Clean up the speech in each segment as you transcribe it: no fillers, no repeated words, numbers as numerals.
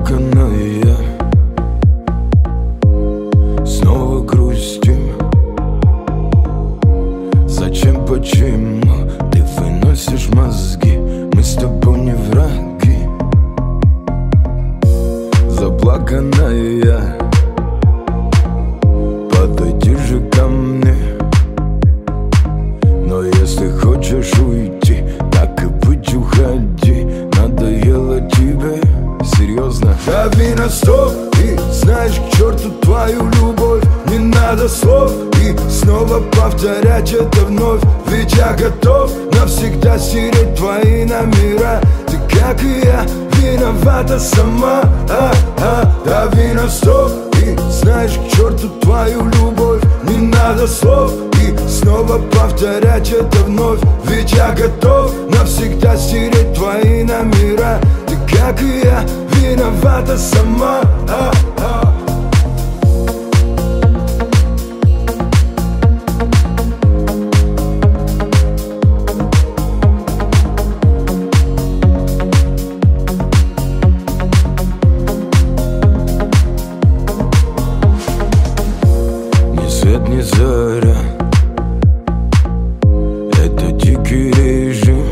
Заплаканная, снова грустим. Зачем, почему ты выносишь мозги? Мы с тобой не враги. Заплаканная, подойди же ко мне. Но если хочешь уйти, так и быть, уходи. Надоело тебе, серьезно? Дави на стоп и знаешь, к черту твою любовь. Не надо слов и снова повторять это вновь. Ведь я готов навсегда стереть твои номера. Ты, как и я, виновата сама. Дави на стоп и знаешь, к черту твою любовь. Не надо слов и снова повторять это вновь. Ведь я готов навсегда стереть твои номера. Ты, как и я, виновата сама. Ни свет, ни заря, это дикий режим.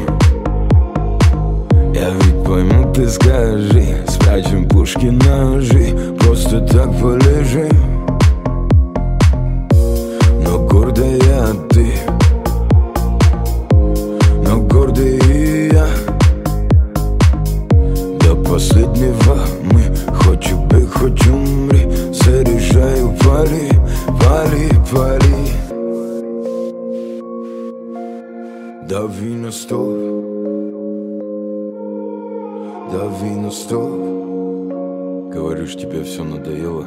Я ведь пойму, ты скажи, спрячем пушки, ножи, просто так полежим. Но гордая ты, но гордый и я. До последнего мы, хоть убей, хоть умри. Заряжаю, пали, пали, пали. Дави на стоп, дави на стоп. Говоришь, тебе все надоело?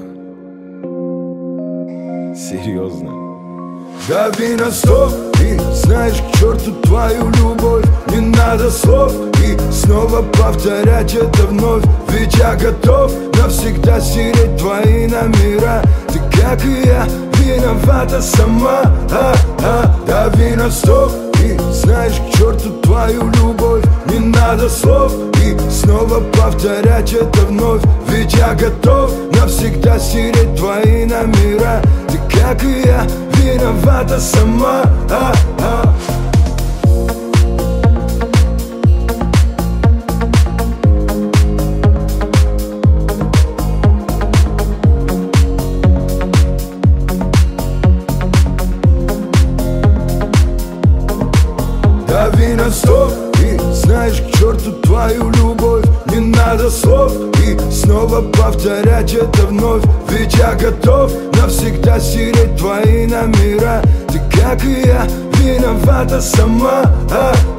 Серьезно? Дави на стоп и знаешь, к черту твою любовь. Не надо слов и снова повторять это вновь. Ведь я готов навсегда стереть твои номера. Ты, как и я, виновата сама. Дави на стоп и знаешь, к черту твою любовь. Не надо слов и снова повторять это вновь. Ведь я готов навсегда стереть твои номера. Ты, как и я, виновата сама. Дави на стоп и знаешь, к черту твою любовь. Не надо слов и снова повторять это вновь. Ведь я готов навсегда стереть твои номера. Ты, как и я, виновата сама.